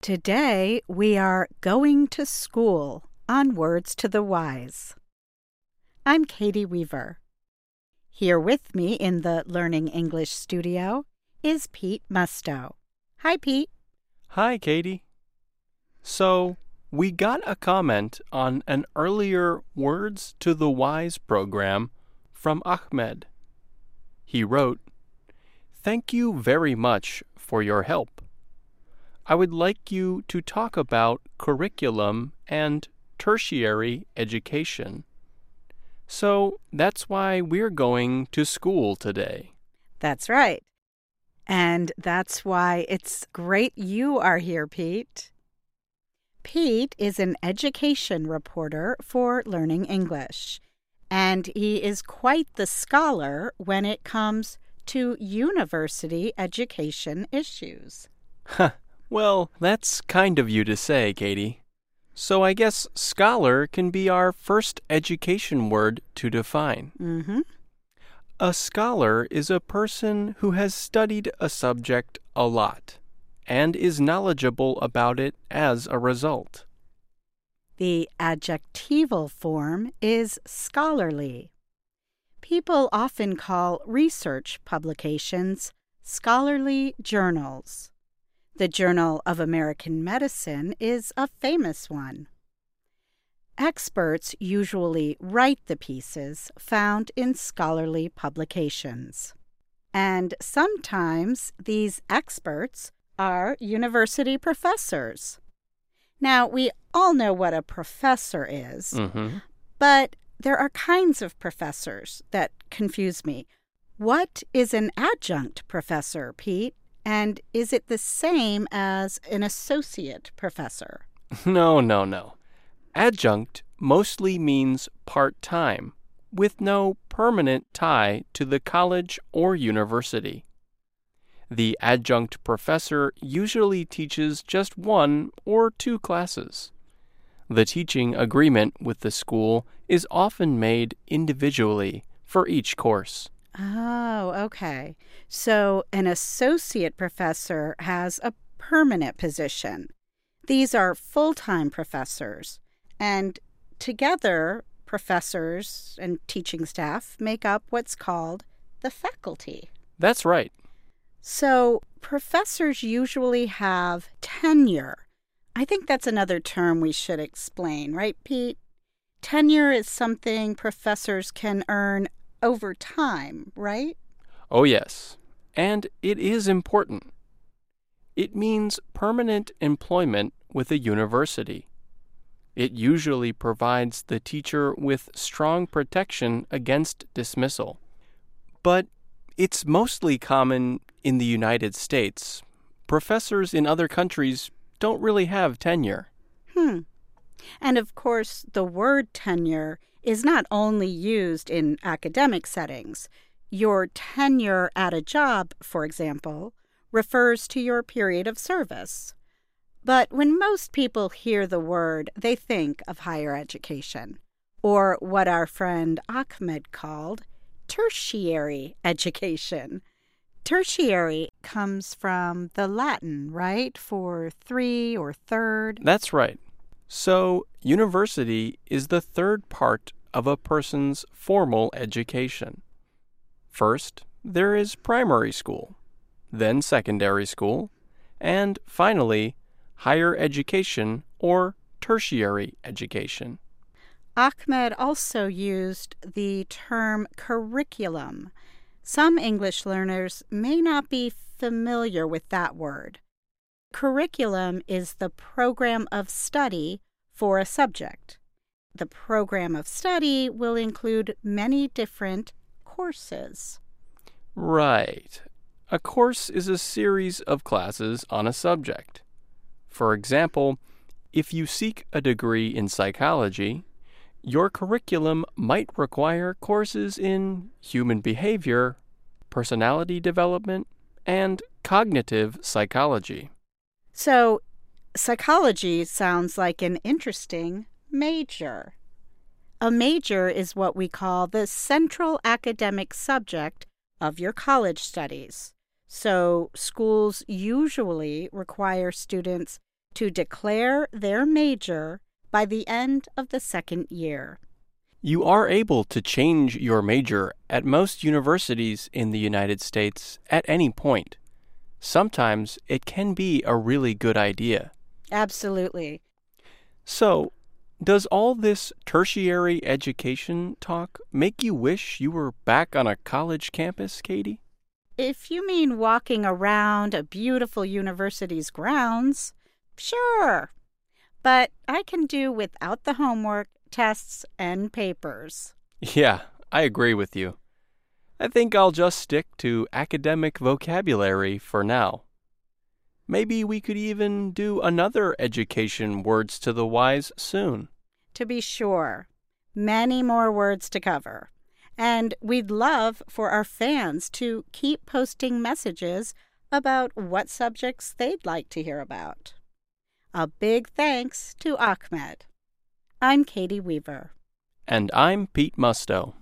Today we are going to school on Words to the Wise. I'm Katie Weaver. Here with me in the Learning English studio is Pete Musto. Hi, Pete. Hi, Katie. So, we got a comment on an earlier Words to the Wise program from Ahmed. He wrote, "Thank you very much for your help. I would like you to talk about curriculum and tertiary education. So that's why we're going to school today." That's right. And that's why it's great you are here, Pete. Pete is an education reporter for Learning English, and he is quite the scholar when it comes to university education issues. Well, that's kind of you to say, Katie. So I guess scholar can be our first education word to define. Mm-hmm. A scholar is a person who has studied a subject a lot and is knowledgeable about it as a result. The adjectival form is scholarly. People often call research publications scholarly journals. The Journal of American Medicine is a famous one. Experts usually write the pieces found in scholarly publications. And sometimes these experts are university professors. Now, we all know what a professor is, but there are kinds of professors that confuse me. What is an adjunct professor, Pete? And is it the same as an associate professor? No. Adjunct mostly means part-time, with no permanent tie to the college or university. The adjunct professor usually teaches just one or two classes. The teaching agreement with the school is often made individually for each course. Oh, okay. So an associate professor has a permanent position. These are full-time professors, and together, professors and teaching staff make up what's called the faculty. That's right. So professors usually have tenure. I think that's another term we should explain, right, Pete? Tenure is something professors can earn over time, right? Oh, yes. And it is important. It means permanent employment with a university. It usually provides the teacher with strong protection against dismissal. But it's mostly common in the United States. Professors in other countries don't really have tenure. And of course, the word tenure is not only used in academic settings. Your tenure at a job, for example, refers to your period of service. But when most people hear the word, they think of higher education, or what our friend Ahmed called tertiary education. Tertiary comes from the Latin, right, for three or third? That's right. So, university is the third part of a person's formal education. First, there is primary school, then secondary school, and finally, higher education or tertiary education. Ahmed also used the term curriculum. Some English learners may not be familiar with that word. Curriculum is the program of study for a subject. The program of study will include many different courses. Right. A course is a series of classes on a subject. For example, if you seek a degree in psychology, your curriculum might require courses in human behavior, personality development, and cognitive psychology. So, psychology sounds like an interesting major. A major is what we call the central academic subject of your college studies. So schools usually require students to declare their major by the end of the second year. You are able to change your major at most universities in the United States at any point. Sometimes it can be a really good idea. Absolutely. So, does all this tertiary education talk make you wish you were back on a college campus, Katie? If you mean walking around a beautiful university's grounds, sure. But I can do without the homework, tests, and papers. Yeah, I agree with you. I think I'll just stick to academic vocabulary for now. Maybe we could even do another education words to the wise soon. To be sure, many more words to cover. And we'd love for our fans to keep posting messages about what subjects they'd like to hear about. A big thanks to Ahmed. I'm Katie Weaver. And I'm Pete Musto.